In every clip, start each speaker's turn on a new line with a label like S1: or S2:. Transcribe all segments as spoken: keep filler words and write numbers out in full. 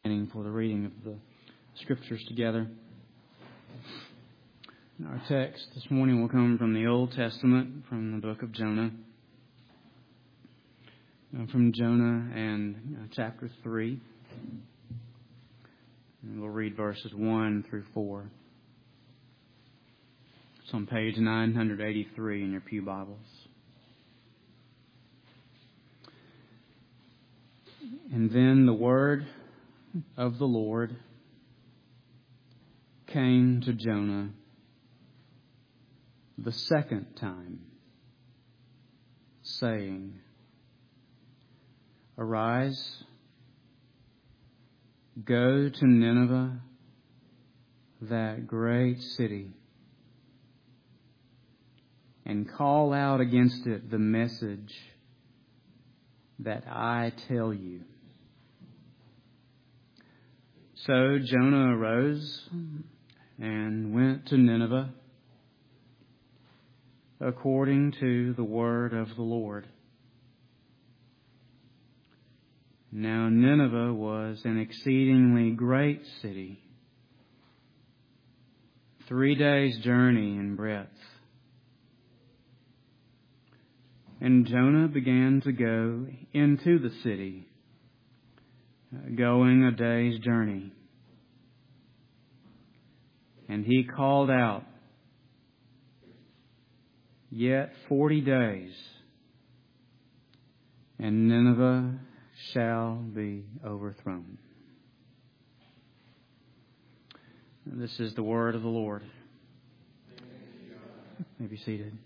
S1: For the reading of the Scriptures together. Our text this morning will come from the Old Testament, from the book of Jonah, uh, from Jonah and uh, chapter three. And we'll read verses one through four. It's on page nine eighty-three in your pew Bibles. And then the word of the Lord came to Jonah the second time, saying, Arise, go to Nineveh, that great city, and call out against it the message that I tell you. So Jonah arose and went to Nineveh according to the word of the Lord. Now Nineveh was an exceedingly great city, three days' journey in breadth. And Jonah began to go into the city, going a day's journey. And he called out, Yet forty days, and Nineveh shall be overthrown. And this is the word of the Lord. You may be seated.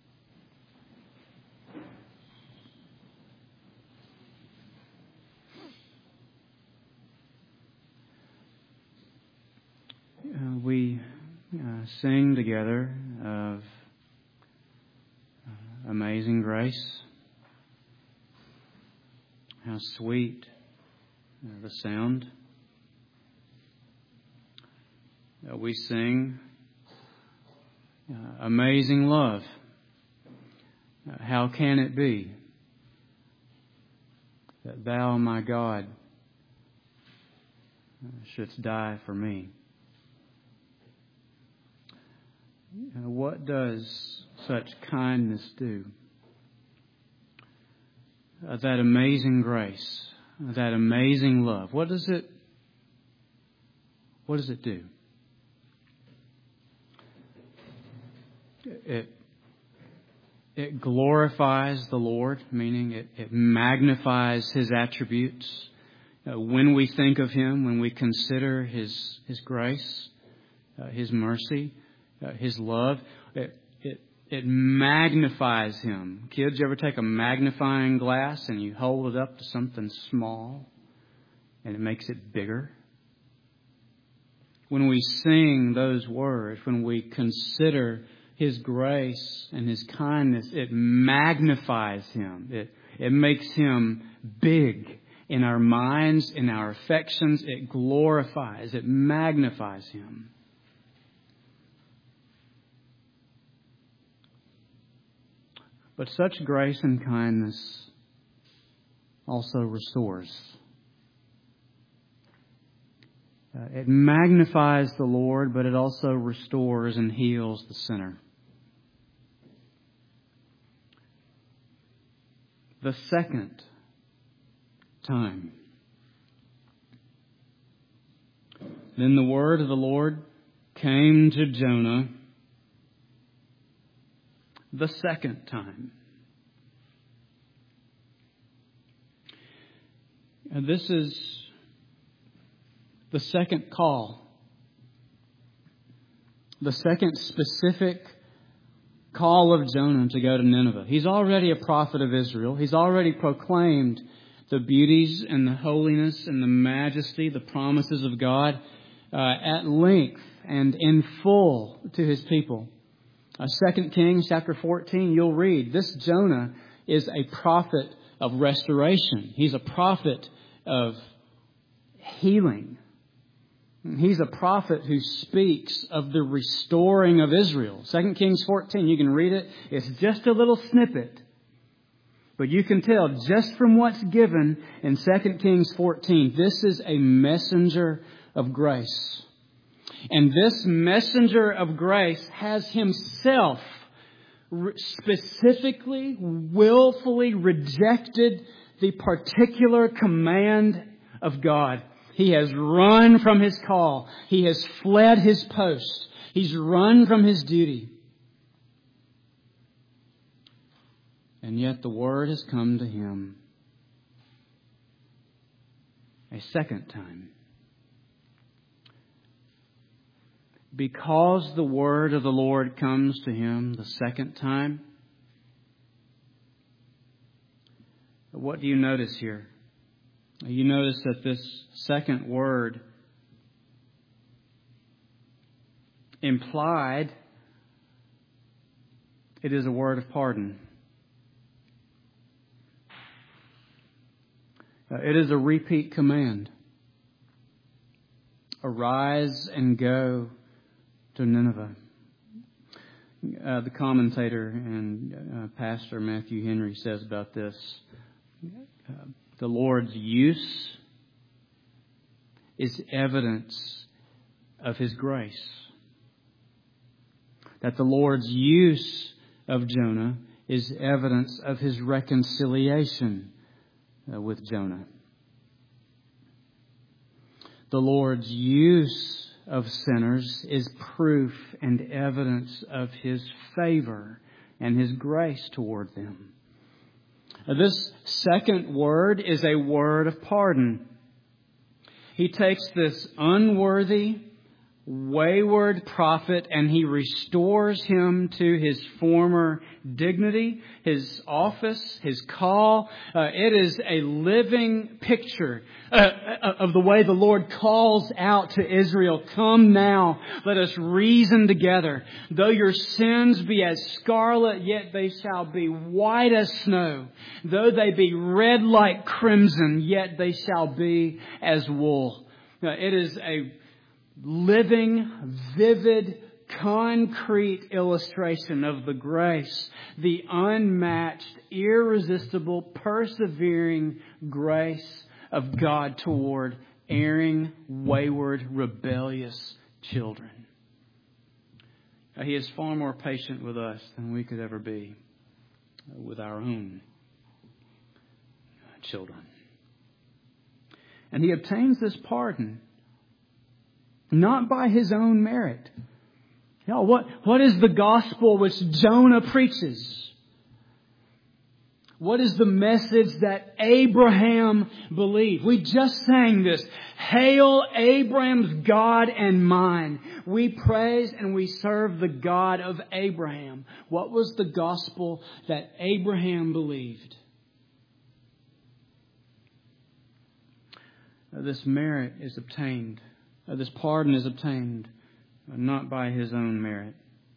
S1: Uh, we uh, sing together of uh, Amazing Grace. How sweet uh, the sound. Uh, we sing uh, Amazing Love. Uh, how can it be that Thou, my God, uh, shouldst die for me? Uh, what does such kindness do? Uh, that amazing grace, uh, that amazing love. What does it? What does it do? It it glorifies the Lord, meaning it, it magnifies His attributes. Uh, when we think of Him, when we consider His His grace, uh, His mercy. Uh, his love, it, it it magnifies Him. Kids, you ever take a magnifying glass and you hold it up to something small and it makes it bigger? When we sing those words, when we consider His grace and His kindness, it magnifies Him. It, it makes Him big in our minds, in our affections. It glorifies, it magnifies Him. But such grace and kindness also restores. Uh, it magnifies the Lord, but it also restores and heals the sinner. The second time. Then the word of the Lord came to Jonah the second time. And this is the second call. The second specific call of Jonah to go to Nineveh. He's already a prophet of Israel. He's already proclaimed the beauties and the holiness and the majesty, the promises of God uh, at length and in full to His people. Uh, Second Kings chapter fourteen, you'll read, this Jonah is a prophet of restoration. He's a prophet of healing. He's a prophet who speaks of the restoring of Israel. Second Kings fourteen, you can read it. It's just a little snippet But you can tell just from what's given in Second Kings fourteen, this is a messenger of grace. And this messenger of grace has himself specifically, willfully rejected the particular command of God. He has run from his call. He has fled his post. He's run from his duty. And yet the word has come to him a second time. Because the word of the Lord comes to him the second time, what do you notice here? You notice that this second word implied it is a word of pardon. It is a repeat command. Arise and go to Nineveh. Uh, the commentator and uh, Pastor Matthew Henry says about this, uh, the Lord's use is evidence of His grace. That the Lord's use of Jonah is evidence of His reconciliation uh, with Jonah. The Lord's use of sinners is proof and evidence of His favor and His grace toward them. Now, this second word is a word of pardon. He takes this unworthy, wayward prophet and he restores him to his former dignity, his office, his call. Uh, it is a living picture uh, of the way the Lord calls out to Israel, "Come now, let us reason together. Though your sins be as scarlet, yet they shall be white as snow. Though they be red like crimson, yet they shall be as wool." Now, it is a living, vivid, concrete illustration of the grace, the unmatched, irresistible, persevering grace of God toward erring, wayward, rebellious children. He is far more patient with us than we could ever be with our own children. And He obtains this pardon not by His own merit. You know, what, what is the gospel which Jonah preaches? What is the message that Abraham believed? We just sang this. Hail Abraham's God and mine. We praise and we serve the God of Abraham. What was the gospel that Abraham believed? This merit is obtained. Uh, this pardon is obtained uh, not by his own merit.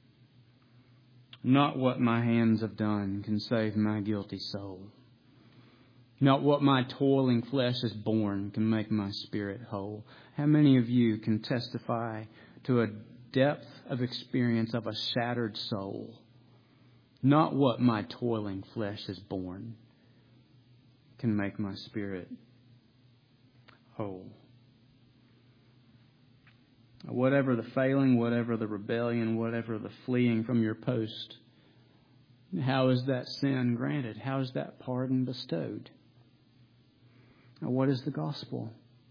S1: Not what my hands have done can save my guilty soul. Not what my toiling flesh has borne can make my spirit whole. How many of you can testify to a depth of experience of a shattered soul? Not what my toiling flesh has borne can make my spirit whole. Whatever the failing, whatever the rebellion, whatever the fleeing from your post, how is that sin granted? How is that pardon bestowed? Now, what is the gospel?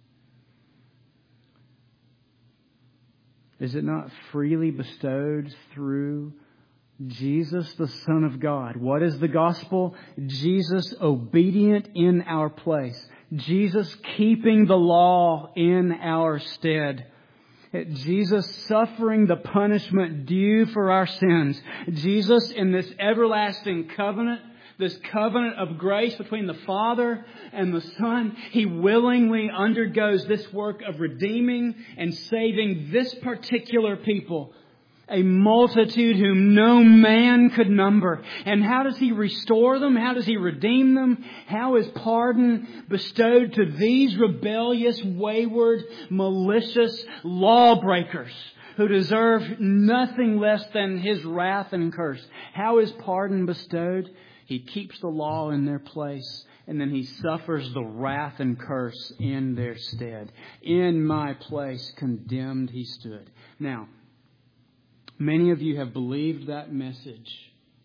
S1: Is it not freely bestowed through Jesus, the Son of God? What is the gospel? Jesus obedient in our place. Jesus keeping the law in our stead. Jesus suffering the punishment due for our sins. Jesus in this everlasting covenant, this covenant of grace between the Father and the Son, He willingly undergoes this work of redeeming and saving this particular people. A multitude whom no man could number. And how does He restore them? How does He redeem them? How is pardon bestowed to these rebellious, wayward, malicious lawbreakers who deserve nothing less than His wrath and curse? How is pardon bestowed? He keeps the law in their place, and then He suffers the wrath and curse in their stead. In my place, condemned He stood. Now, many of you have believed that message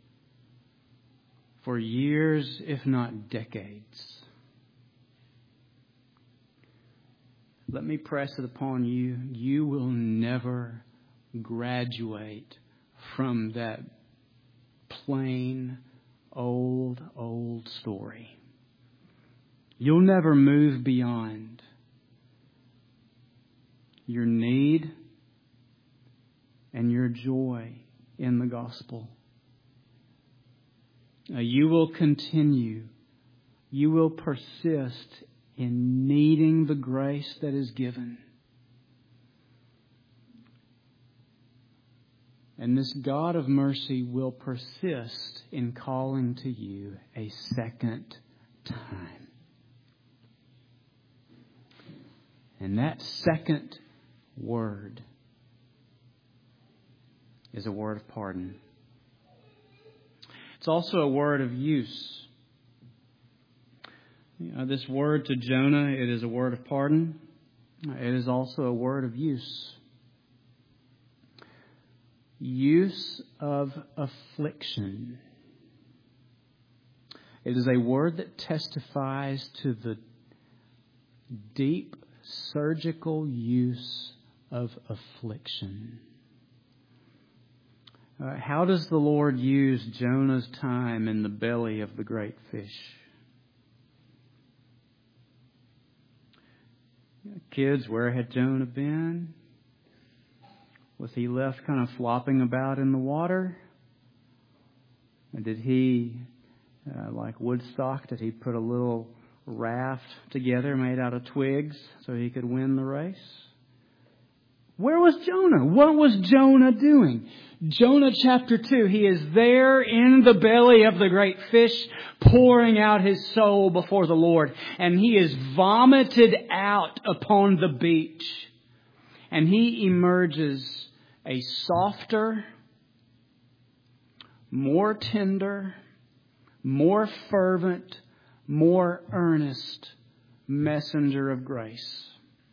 S1: for years, if not decades. Let me press it upon you. You will never graduate from that plain, old, old story. You'll never move beyond your need and your joy in the gospel. Uh, you will continue. You will persist in needing the grace that is given. And this God of mercy will persist in calling to you a second time. And that second word is a word of pardon. It's also a word of use. You know, this word to Jonah, it is a word of pardon. It is also a word of use. Use of affliction. It is a word that testifies to the deep surgical use of affliction. Uh, how does the Lord use Jonah's time in the belly of the great fish? Kids, where had Jonah been? Was he left kind of flopping about in the water? Or did he, uh, like Woodstock, did he put a little raft together made out of twigs so he could win the race? Where was Jonah? What was Jonah doing? Jonah chapter two, he is there in the belly of the great fish, pouring out his soul before the Lord. And he is vomited out upon the beach. And he emerges a softer, more tender, more fervent, more earnest messenger of grace.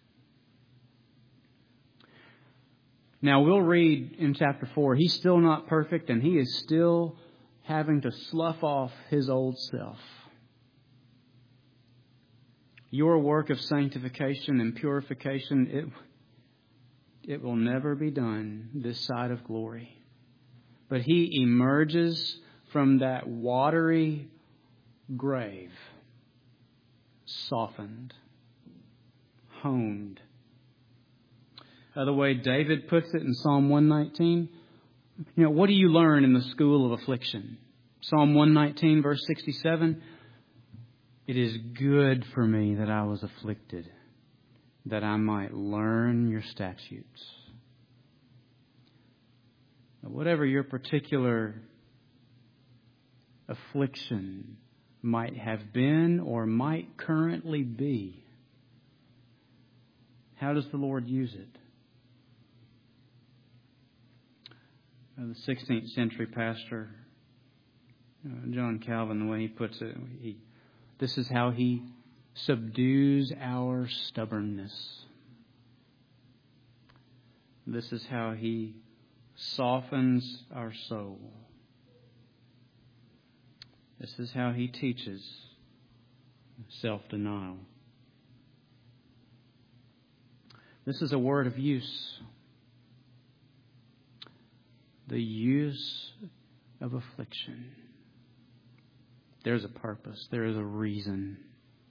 S1: Now we'll read in chapter four, he's still not perfect and he is still having to slough off his old self. Your work of sanctification and purification, it It will never be done this side of glory. But he emerges from that watery grave, softened, honed. Uh, the way David puts it in Psalm one nineteen, you know, what do you learn in the school of affliction? Psalm one nineteen, verse sixty-seven, it is good for me that I was afflicted, that I might learn your statutes. Whatever your particular affliction might have been or might currently be, how does the Lord use it? Uh, the sixteenth century pastor, uh, John Calvin, the way he puts it, he, this is how he subdues our stubbornness. This is how he softens our soul. This is how he teaches self-denial. This is a word of use. The use of affliction. There's a purpose. There is a reason.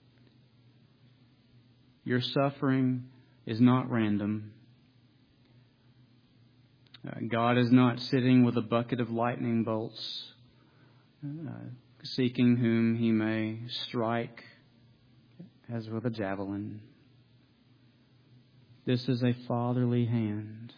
S1: Your suffering is not random. Uh, God is not sitting with a bucket of lightning bolts, uh, seeking whom he may strike as with a javelin. This is a fatherly hand.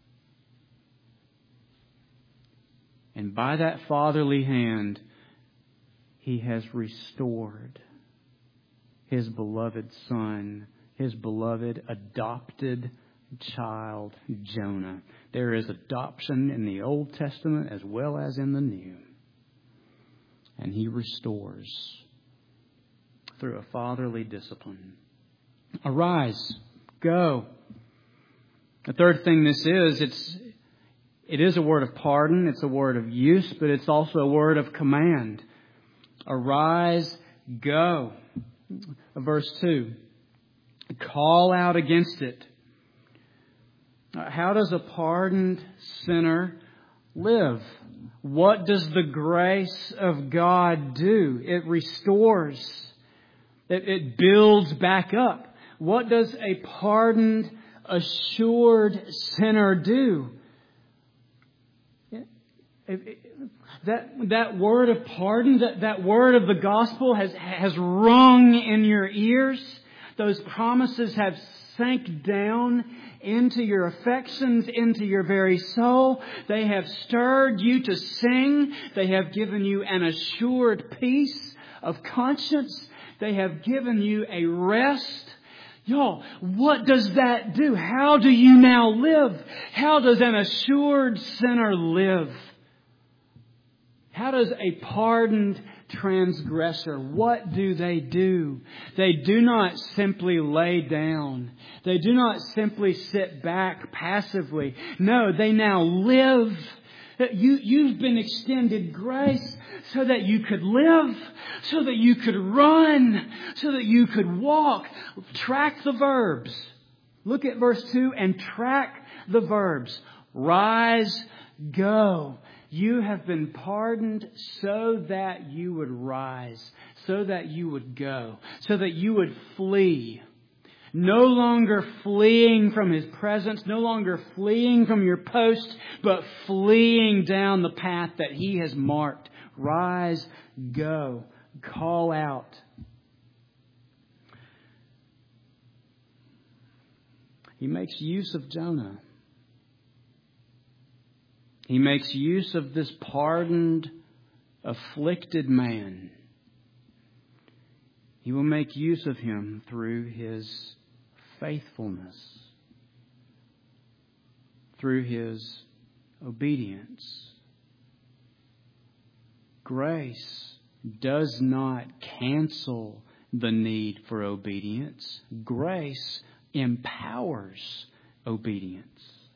S1: And by that fatherly hand, he has restored his beloved son, his beloved adopted child, Jonah. There is adoption in the Old Testament as well as in the New. and He restores through a fatherly discipline. Arise, go. The third thing this is, it's it is a word of pardon, it's a word of use, but it's also a word of command. Arise, go. Verse two. Call out against it. How does a pardoned sinner live? What does the grace of God do? It restores. It, it builds back up. What does a pardoned, assured sinner do? That, that word of pardon, that, that word of the gospel has, has rung in your ears. Those promises have sank down into your affections, into your very soul. They have stirred you to sing. They have given you an assured peace of conscience. They have given you a rest. Y'all, what does that do? How do you now live? How does an assured sinner live? How does a pardoned transgressor, what do they do? They do not simply lay down. They do not simply sit back passively. No, they now live. You, you've been extended grace so that you could live, so that you could run, so that you could walk. Track the verbs. Look at verse two and track the verbs. Rise, go. You have been pardoned so that you would rise, so that you would go, so that you would flee. No longer fleeing from His presence, no longer fleeing from your post, but fleeing down the path that He has marked. Rise, go, call out. He makes use of Jonah. He makes use of this pardoned, afflicted man. He will make use of him through His faithfulness, through His obedience. Grace does not cancel the need for obedience. Grace empowers obedience.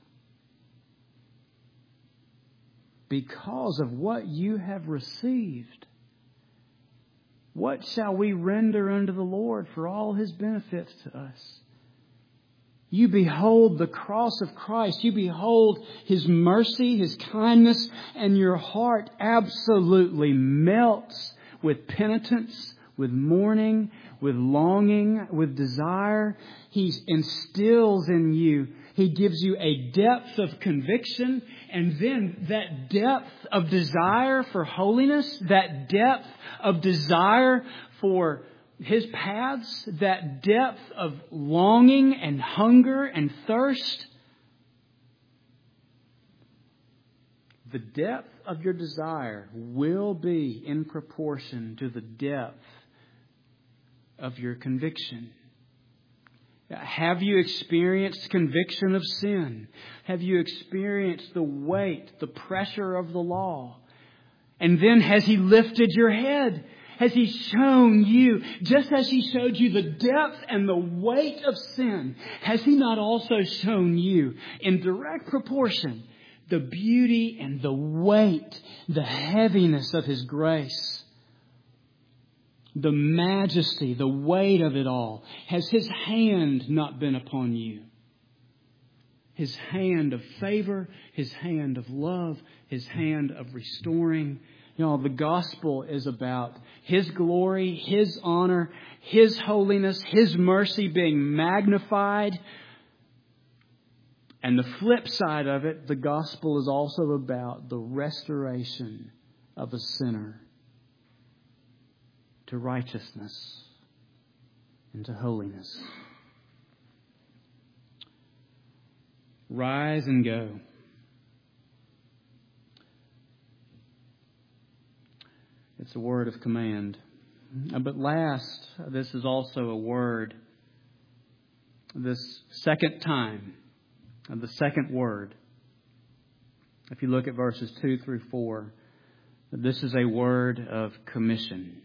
S1: Because of what you have received. What shall we render unto the Lord for all His benefits to us? You behold the cross of Christ. You behold His mercy, His kindness, and your heart absolutely melts with penitence, with mourning, with longing, with desire. He instills in you. He gives you a depth of conviction, and then that depth of desire for holiness, that depth of desire for His paths, that depth of longing and hunger and thirst. The depth of your desire will be in proportion to the depth of your conviction. Have you experienced conviction of sin? Have you experienced the weight, the pressure of the law? And then has He lifted your head? Has He shown you, just as He showed you the depth and the weight of sin, has He not also shown you in direct proportion the beauty and the weight, the heaviness of His grace? The majesty, the weight of it all. Has His hand not been upon you? His hand of favor, His hand of love, His hand of restoring. You know, the gospel is about His glory, His honor, His holiness, His mercy being magnified. And the flip side of it, the gospel is also about the restoration of a sinner to righteousness and to holiness. Rise and go. It's a word of command. But last, this is also a word, this second time, the second word. If you look at verses two through four, This is a word of commission.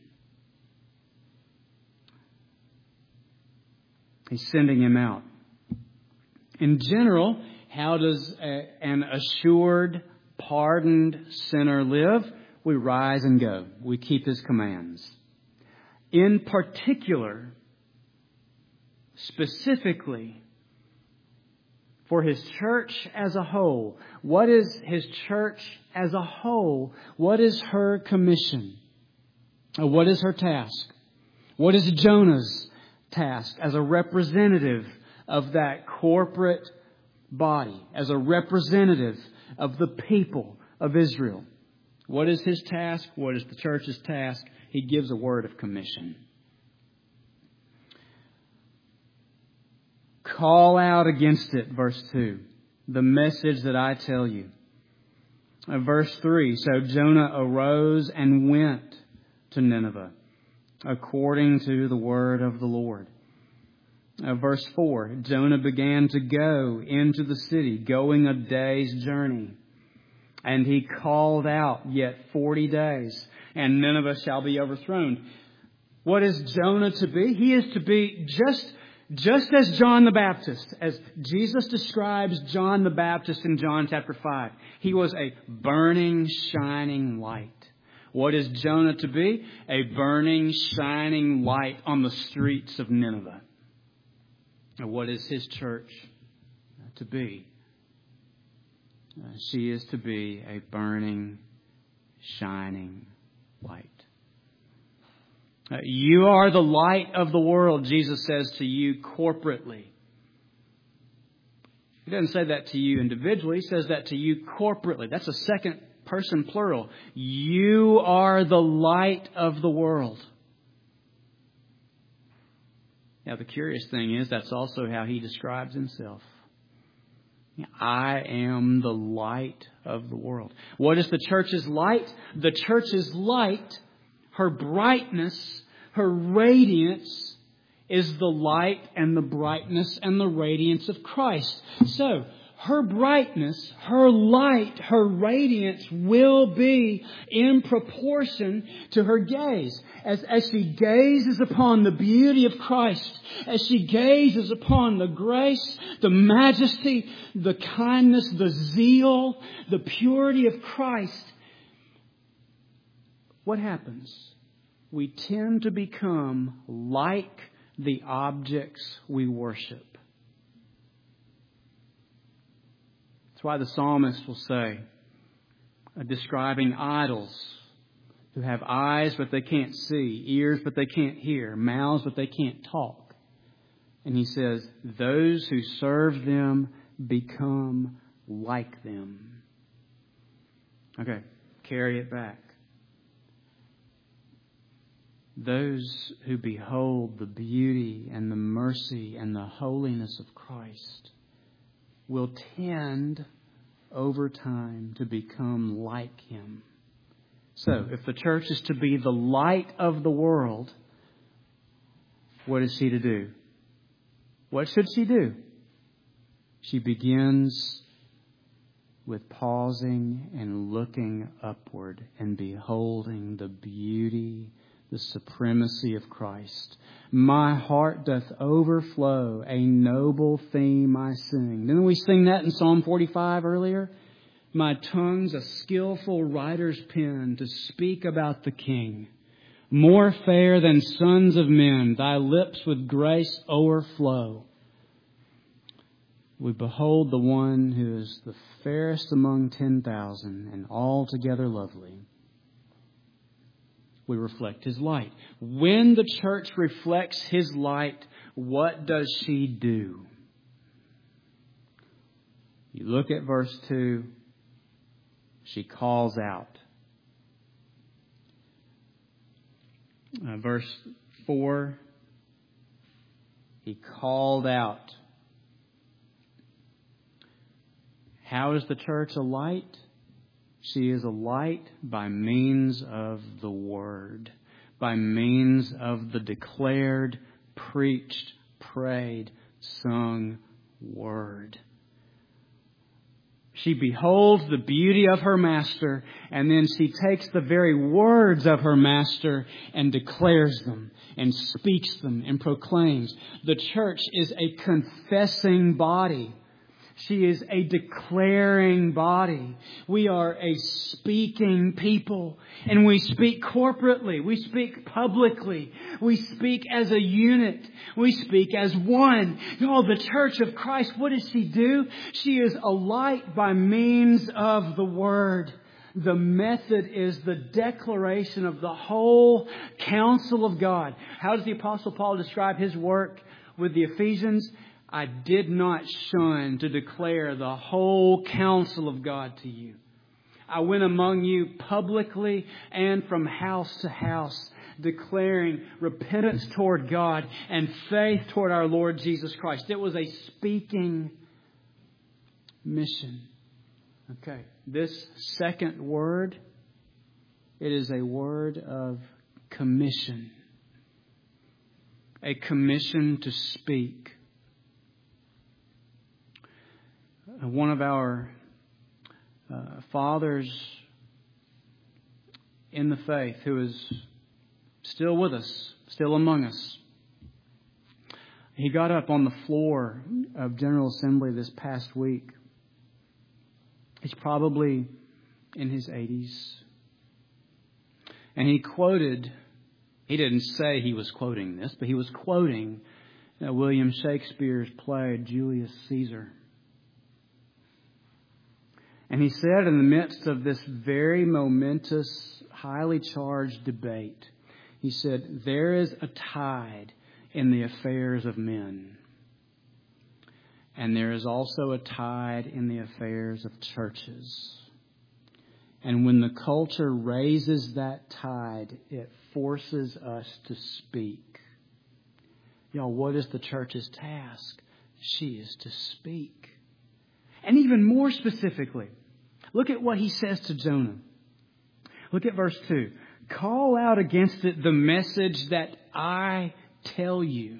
S1: He's sending him out. In general, how does a, an assured, pardoned sinner live? We rise and go. We keep His commands. In particular, specifically, for His church as a whole, what is His church as a whole? What is her commission? What is her task? What is Jonah's task as a representative of that corporate body, as a representative of the people of Israel? What is his task? What is the church's task? He gives a word of commission. Call out against it, verse two. The message that I tell you. Uh, verse three. So Jonah arose and went to Nineveh, according to the word of the Lord. Uh, verse four. Jonah began to go into the city, going a day's journey. And he called out, yet forty days, and Nineveh shall be overthrown. What is Jonah to be? He is to be just, just as John the Baptist, as Jesus describes John the Baptist in John chapter five. He was a burning, shining light. What is Jonah to be? A burning, shining light on the streets of Nineveh. And what is his church to be? Uh, she is to be a burning, shining light. Uh, you are the light of the world, Jesus says to you corporately. He doesn't say that to you individually. He says that to you corporately. That's a second person plural. You are the light of the world. Now, the curious thing is that's also how he describes himself. I am the light of the world. What is the church's light? The church's light, her brightness, her radiance, is the light and the brightness and the radiance of Christ. So, her brightness, her light, her radiance will be in proportion to her gaze. As, as she gazes upon the beauty of Christ, as she gazes upon the grace, the majesty, the kindness, the zeal, the purity of Christ, what happens? We tend to become like the objects we worship. That's why the psalmist will say, uh, describing idols who have eyes but they can't see, ears but they can't hear, mouths but they can't talk. And he says, those who serve them become like them. Okay, carry it back. Those who behold the beauty and the mercy and the holiness of Christ will tend over time to become like Him. So, if the church is to be the light of the world, what is she to do? What should she do? She begins with pausing and looking upward and beholding the beauty, the supremacy of Christ. My heart doth overflow, a noble theme I sing. Didn't we sing that in Psalm forty-five earlier? My tongue's a skillful writer's pen to speak about the King. More fair than sons of men, thy lips with grace o'erflow. We behold the one who is the fairest among ten thousand and altogether lovely. We reflect His light. When the church reflects His light, what does she do? You look at verse two. She calls out. Uh, verse four. He called out. How is the church a light? She is a light by means of the Word, by means of the declared, preached, prayed, sung Word. She beholds the beauty of her master, and then she takes the very words of her master and declares them and speaks them and proclaims. The church is a confessing body. She is a declaring body. We are a speaking people. And we speak corporately. We speak publicly. We speak as a unit. We speak as one. Oh, the church of Christ, what does she do? She is a light by means of the Word. The method is the declaration of the whole counsel of God. How does the Apostle Paul describe his work with the Ephesians? I did not shun to declare the whole counsel of God to you. I went among you publicly and from house to house, declaring repentance toward God and faith toward our Lord Jesus Christ. It was a speaking mission. Okay, this second word, it is a word of commission. A commission to speak. One of our uh, fathers in the faith who is still with us, still among us, he got up on the floor of General Assembly this past week. He's probably in his eighties. And he quoted, he didn't say he was quoting this, but he was quoting uh, William Shakespeare's play, Julius Caesar. And he said in the midst of this very momentous, highly charged debate, he said, there is a tide in the affairs of men. And there is also a tide in the affairs of churches. And when the culture raises that tide, it forces us to speak. Y'all, what is the church's task? She is to speak. And even more specifically, look at what he says to Jonah. Look at verse two. Call out against it the message that I tell you.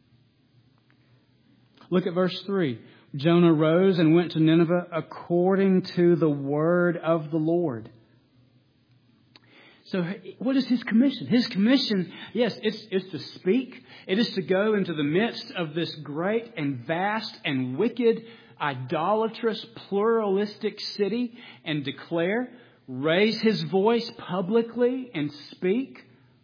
S1: Look at verse three. Jonah rose and went to Nineveh according to the word of the Lord. So what is his commission? His commission, yes, it's, it's to speak. It is to go into the midst of this great and vast and wicked, idolatrous, pluralistic city and declare, raise his voice publicly and speak.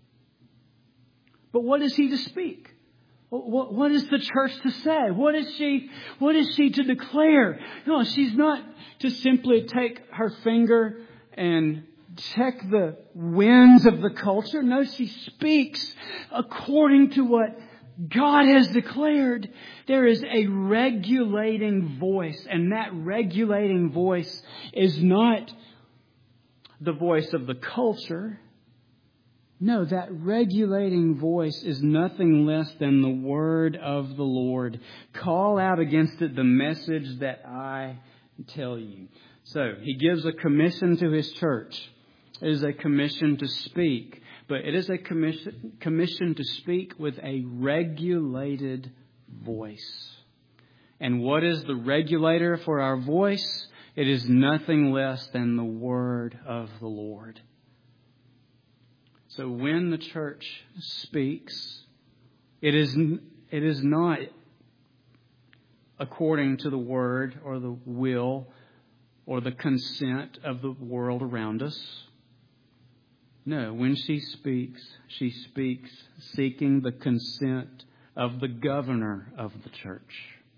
S1: But what is he to speak? What, what is the church to say? What is she, what is she to declare? No, she's not to simply take her finger and check the winds of the culture. No, she speaks according to what God has declared. There is a regulating voice, and that regulating voice is not the voice of the culture. No, that regulating voice is nothing less than the word of the Lord. Call out against it the message that I tell you. So, he gives a commission to his church. It is a commission to speak, but it is a commission, commission to speak with a regulated voice. And what is the regulator for our voice? It is nothing less than the word of the Lord. So when the church speaks, it is, it is not according to the word or the will or the consent of the world around us. No, when she speaks, she speaks seeking the consent of the governor of the church.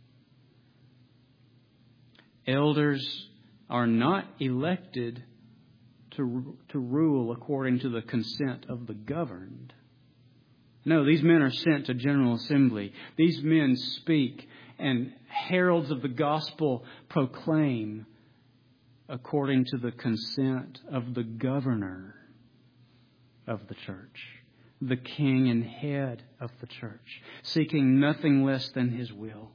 S1: Elders are not elected to, to rule according to the consent of the governed. No, these men are sent to General Assembly. These men speak, and heralds of the gospel proclaim according to the consent of the governor of the church, the king and head of the church, seeking nothing less than his will.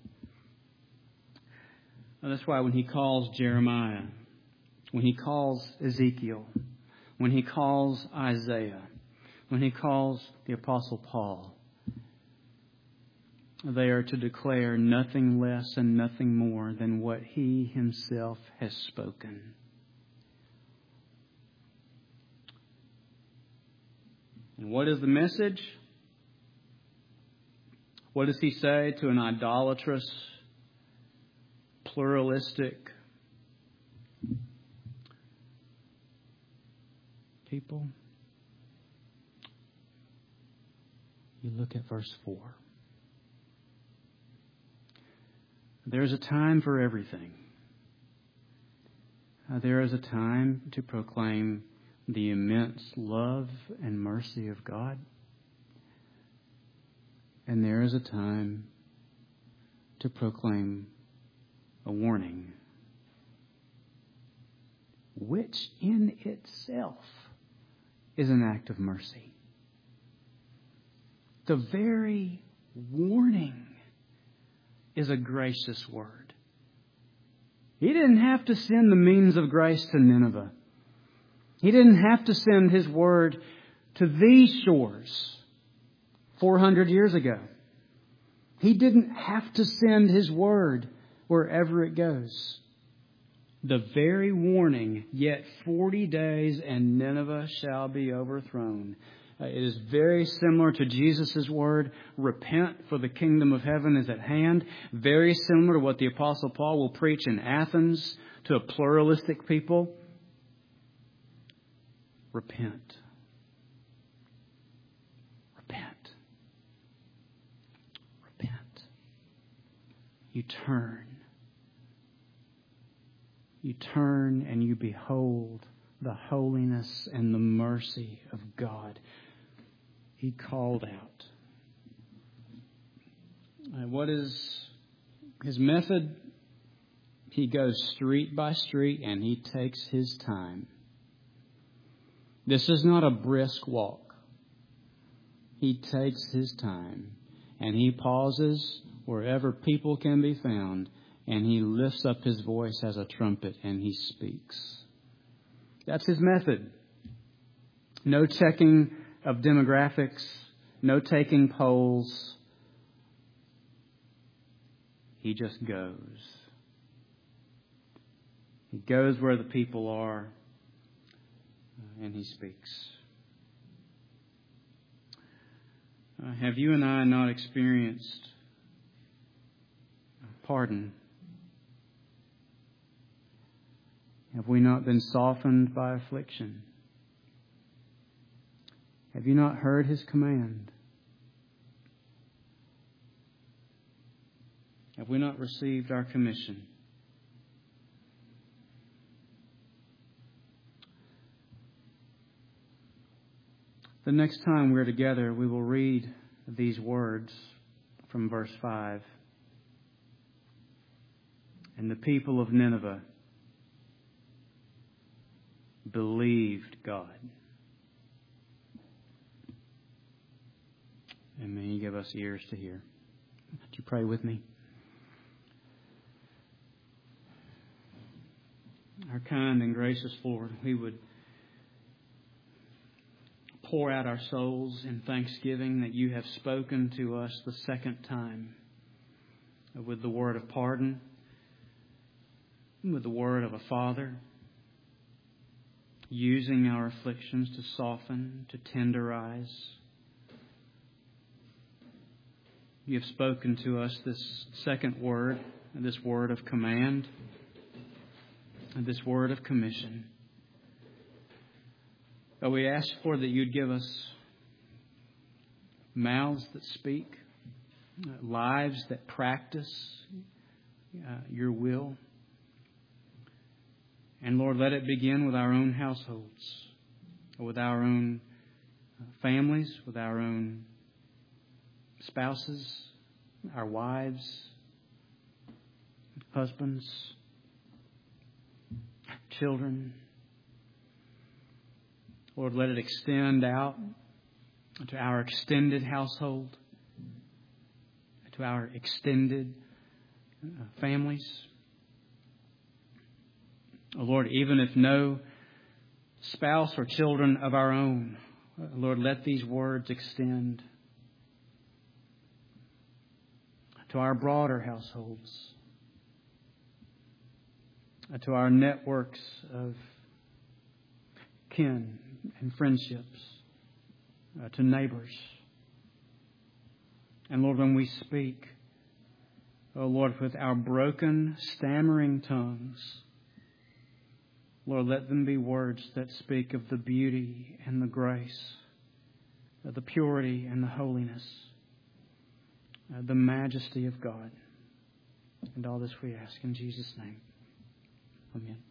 S1: And that's why when he calls Jeremiah, when he calls Ezekiel, when he calls Isaiah, when he calls the Apostle Paul, They are to declare nothing less and nothing more than what He Himself has spoken. And what is the message? What does He say to an idolatrous, pluralistic people? You look at verse four. There's a time for everything. Uh, there is a time to proclaim the immense love and mercy of God. And there is a time to proclaim a warning, which in itself is an act of mercy. The very warning is a gracious word. He didn't have to send the means of grace to Nineveh. He didn't have to send His word to these shores four hundred years ago. He didn't have to send His word wherever it goes. The very warning, yet forty days and Nineveh shall be overthrown. Uh, it is very similar to Jesus' word, repent for the kingdom of heaven is at hand. Very similar to what the Apostle Paul will preach in Athens to a pluralistic people. Repent. Repent. Repent. You turn. You turn and you behold the holiness and the mercy of God. He called out. And what is His method? He goes street by street and He takes His time. This is not a brisk walk. He takes His time and He pauses wherever people can be found and He lifts up His voice as a trumpet and He speaks. That's His method. No checking of demographics, no taking polls. He just goes. He goes where the people are and He speaks. Uh, have you and I not experienced pardon? Have we not been softened by affliction? Have you not heard His command? Have we not received our commission? The next time we're together, we will read these words from verse five. And the people of Nineveh believed God. And may He give us ears to hear. Would you pray with me? Our kind and gracious Lord, we would pour out our souls in thanksgiving that You have spoken to us the second time with the word of pardon, with the word of a Father, using our afflictions to soften, to tenderize. You have spoken to us this second word, this word of command, and this word of commission. But we ask, Lord, that You'd give us mouths that speak, lives that practice uh, Your will. And Lord, let it begin with our own households, with our own families, with our own spouses, our wives, husbands, children. Lord, let it extend out to our extended household, to our extended families. Oh, Lord, even if no spouse or children of our own, Lord, let these words extend. to our broader households, uh, to our networks of kin and friendships, uh, to neighbors. And Lord, when we speak, oh Lord, with our broken, stammering tongues, Lord, let them be words that speak of the beauty and the grace, uh, the purity and the holiness, uh, the majesty of God. And all this we ask in Jesus' name. Amen.